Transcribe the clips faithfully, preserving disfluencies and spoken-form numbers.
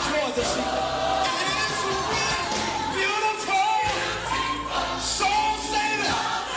joy this evening. It is beautiful. Soul saving.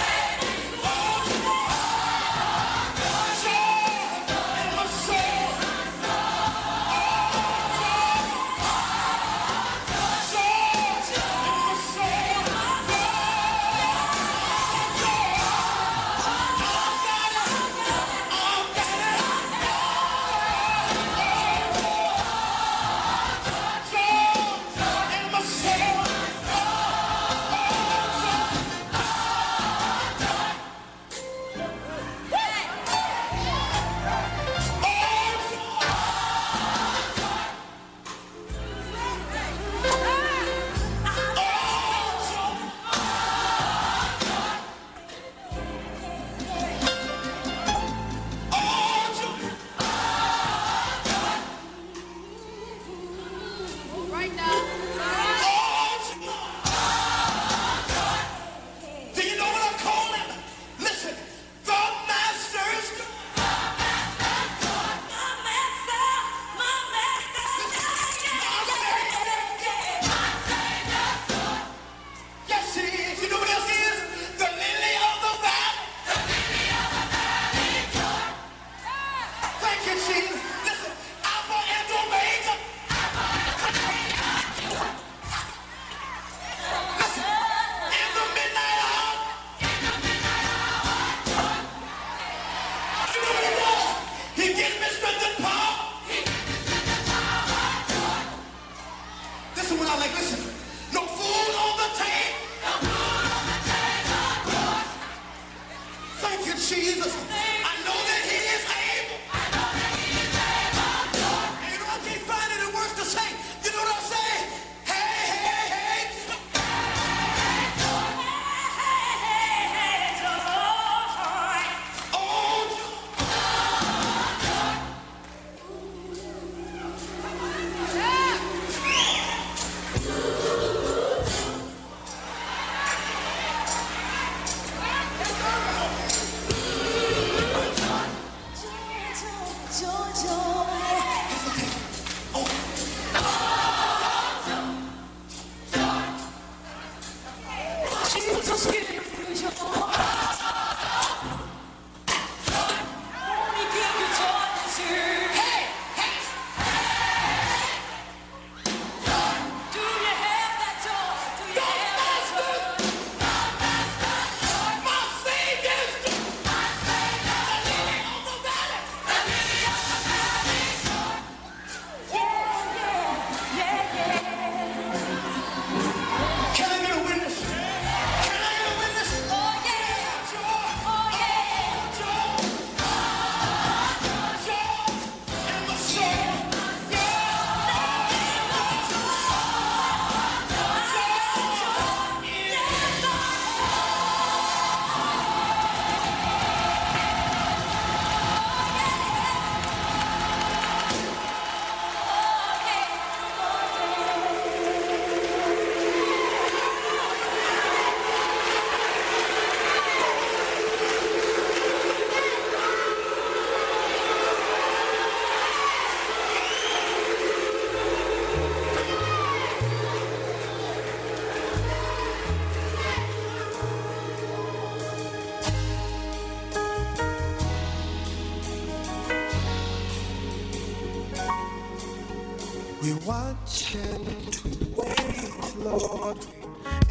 We watch and we wait, Lord, we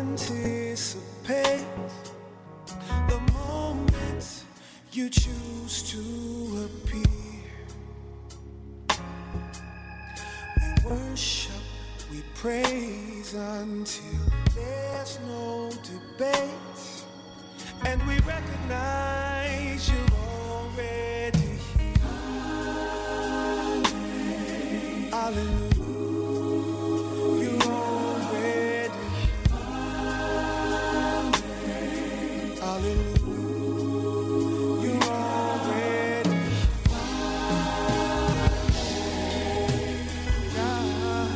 anticipate the moment you choose to appear. We worship, we praise until there's no debate, and we recognize you're already here. Hallelujah. You're already here. Hallelujah. You're already here.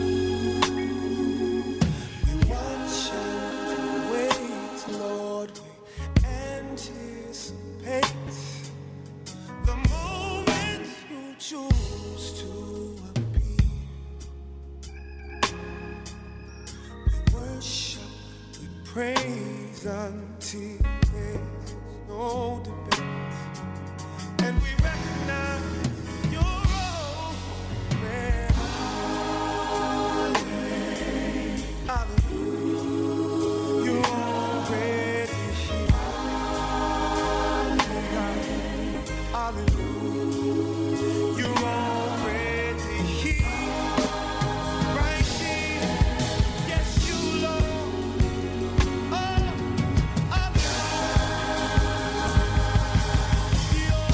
We watch and wait, Lord. We anticipate the moment you choose to appear. praise until there's no debate. And we recognize you're already. Hallelujah. You're already here. Hallelujah. You're already here. Right here. Yes, you, Lord. Oh, hallelujah. You're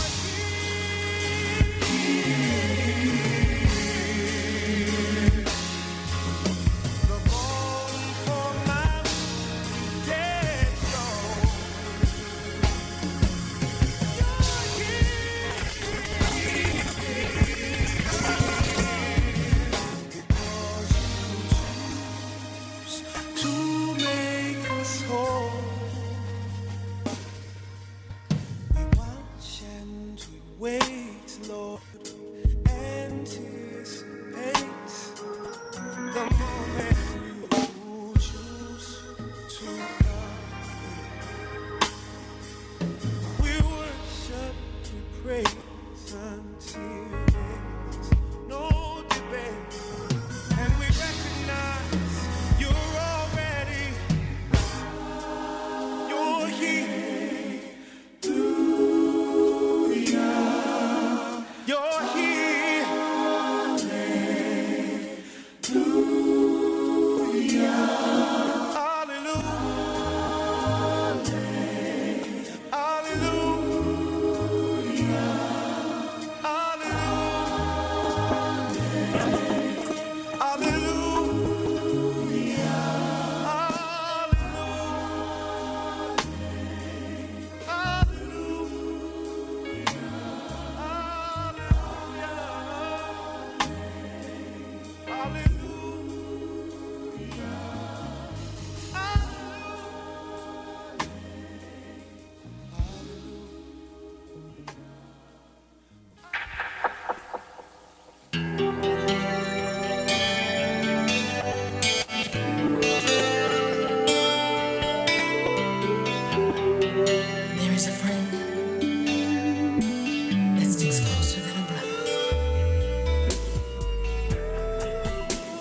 the balm for my dead soul. You're here. To make us whole, we watch and we wait, Lord, anticipate the moment you choose to come. We worship, we praise until there's no debate, and we recognize you're already, you're here, you're here. Hallelujah, hallelujah, hallelujah, hallelujah, There is a friend that sticks closer than a brother.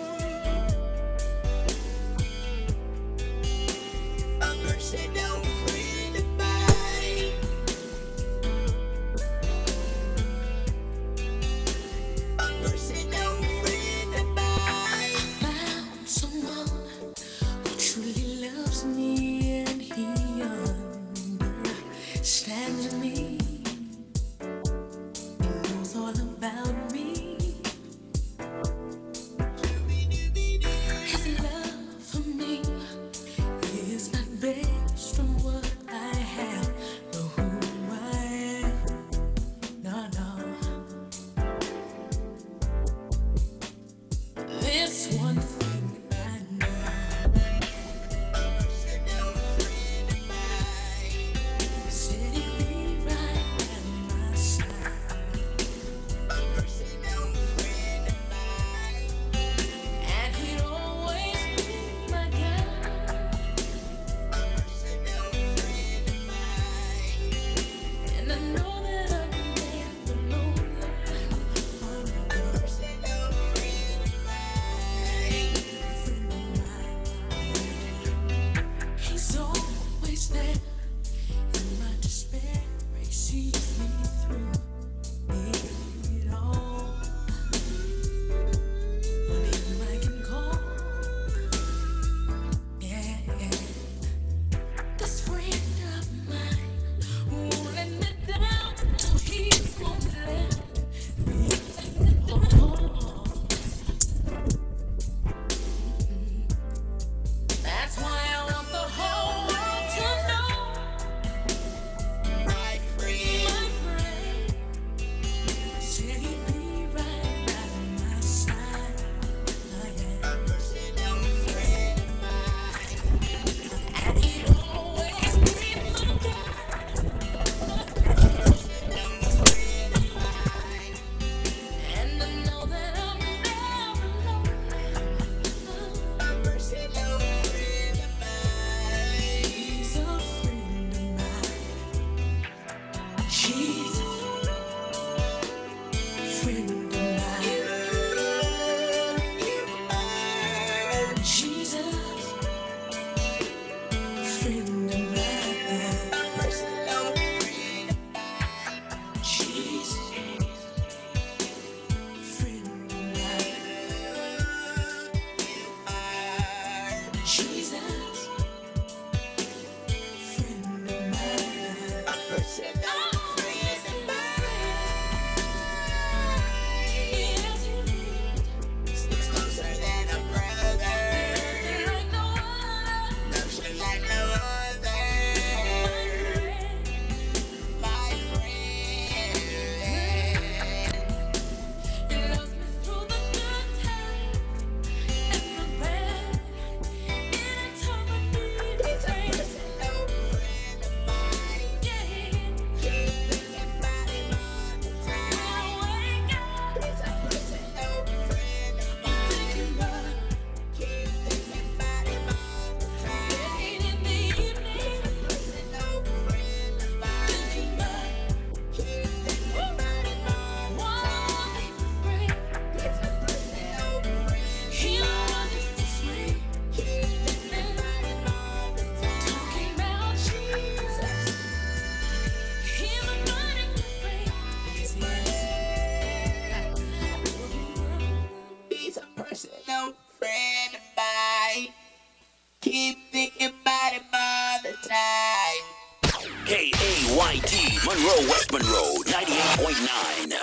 Monroe ninety-eight point nine.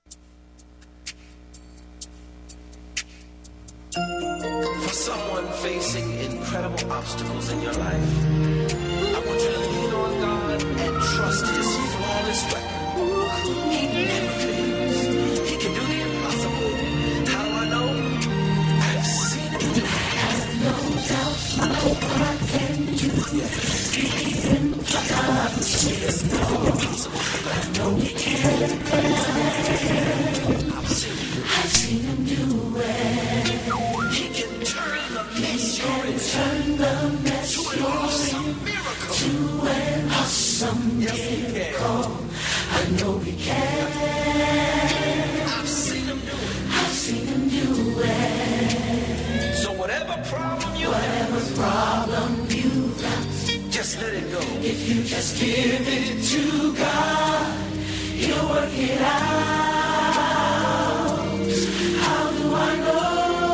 For someone facing incredible obstacles in your life, I want you to lean on God and trust His flawless record. He never fails. He can do the impossible. How do I know? I've seen Him do it. I have no doubt. I know what I can do. Even God, there's no impossible. I know He can. I've seen Him. I've seen Him do it. He can turn the mess you're in. Turn the mess to an awesome miracle. To an awesome yes, miracle. I know He can. I've seen Him do it. I've seen Him do it. So whatever problem you whatever have, problem you have, just let it go. If you just give it to God, He'll work it out. How do I know?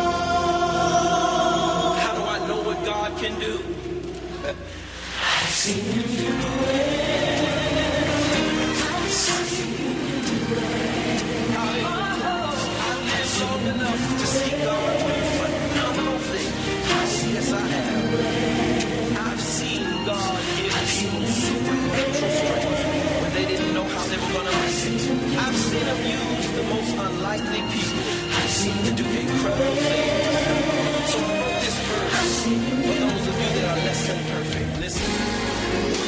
Can do. I've seen Him do it. I've seen Him do it. I've lived long enough to see God do phenomenal things. Yes, I have. I've seen God give people supernatural strength when they didn't know how they were going to listen. I've seen Him use the most unlikely people. I've seen Him do incredible things. So I wrote this verse for those of you that are less than perfect. Listen.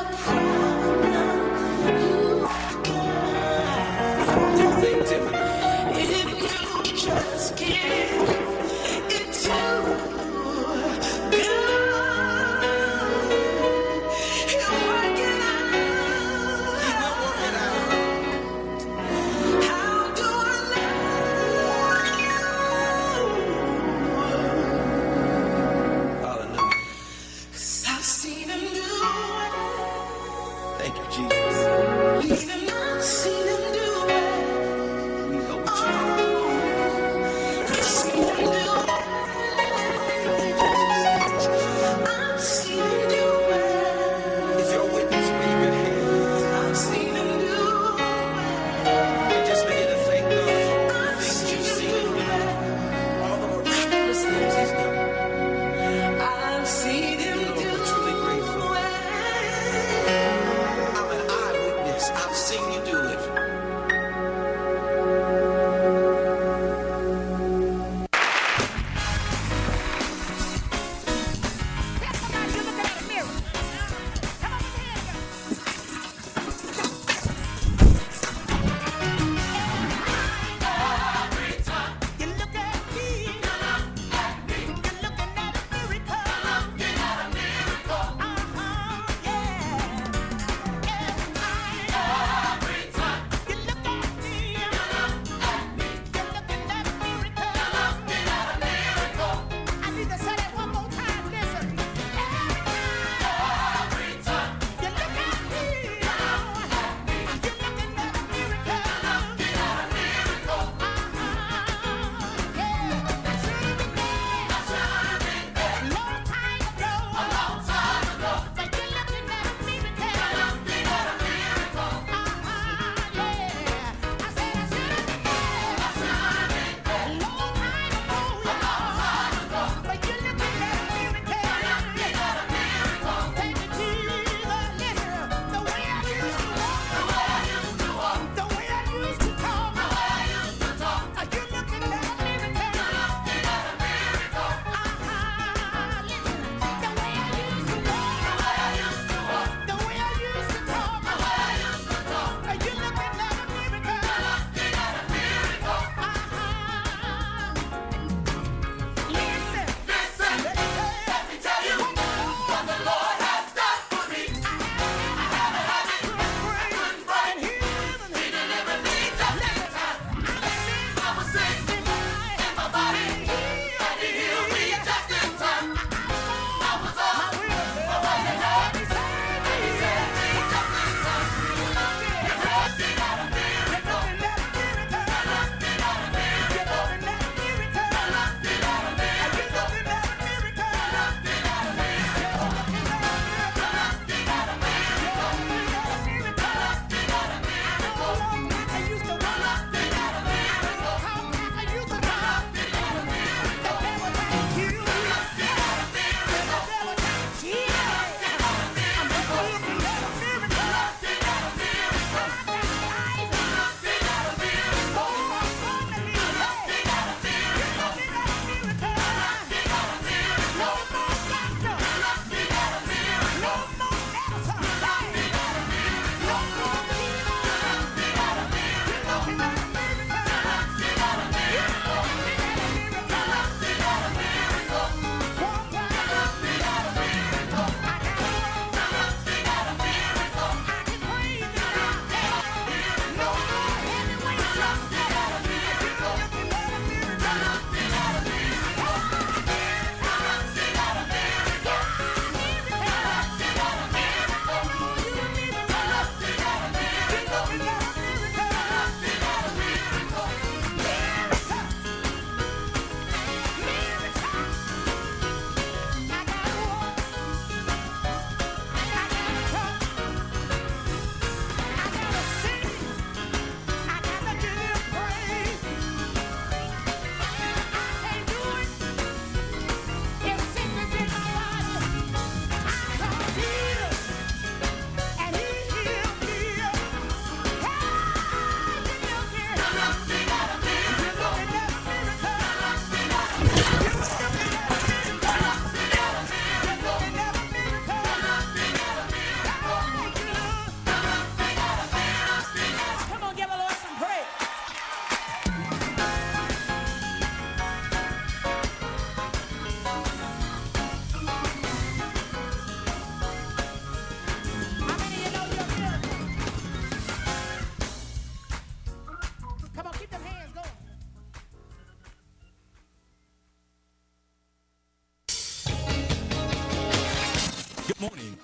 I've seen you do it.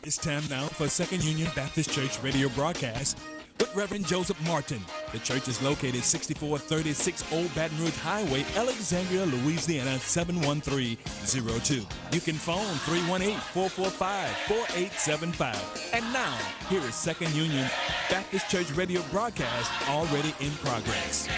It's time now for Second Union Baptist Church radio broadcast with Reverend Joseph Martin. The church is located sixty-four thirty-six Old Baton Rouge Highway, Alexandria, Louisiana, seven one three zero two. You can phone three one eight, four four five, four eight seven five. And now, here is Second Union Baptist Church radio broadcast already in progress.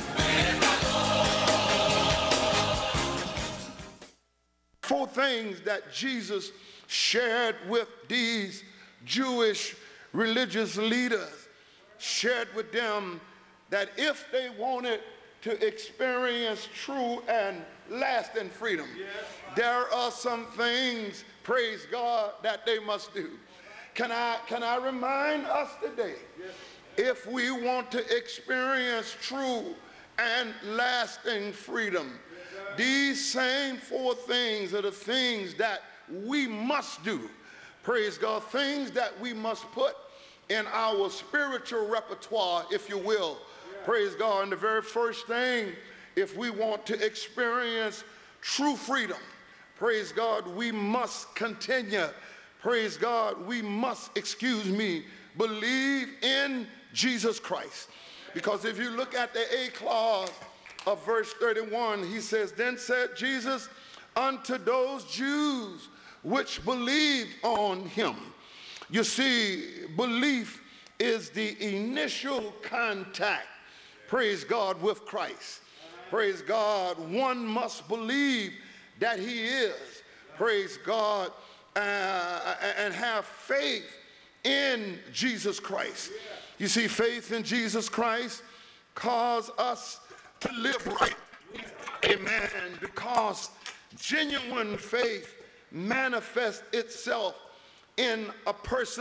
Four things that Jesus shared with these Jewish religious leaders, shared with them that if they wanted to experience true and lasting freedom, yes, there are some things, praise God, that they must do. Can I, can I remind us today, yes, if we want to experience true and lasting freedom, yes, these same four things are the things that we must do. Praise God, things that we must put in our spiritual repertoire, if you will. Yeah. Praise God. And the very first thing, if we want to experience true freedom, praise God, we must continue. Praise God, we must, excuse me, believe in Jesus Christ. Because if you look at the A clause of verse thirty-one, he says, then said Jesus unto those Jews which believed on him. You see, belief is the initial contact, praise God, with Christ. Praise God, one must believe that he is, praise God, uh, and have faith in Jesus Christ. You see, faith in Jesus Christ causes us to live right. Amen. Because genuine faith manifests itself in a person